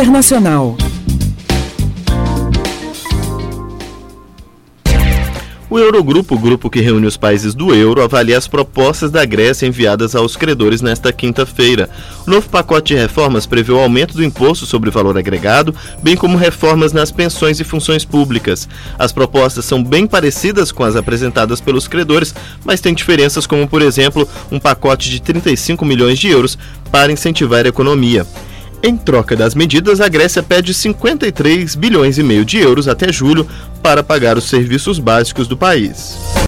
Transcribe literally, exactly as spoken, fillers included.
Internacional. O Eurogrupo, o grupo que reúne os países do euro, avalia as propostas da Grécia enviadas aos credores nesta quinta-feira. O novo pacote de reformas prevê o aumento do imposto sobre o valor agregado, bem como reformas nas pensões e funções públicas. As propostas são bem parecidas com as apresentadas pelos credores, mas têm diferenças como, por exemplo, um pacote de trinta e cinco milhões de euros para incentivar a economia. Em troca das medidas, a Grécia pede cinquenta e três bilhões e meio de euros até julho para pagar os serviços básicos do país.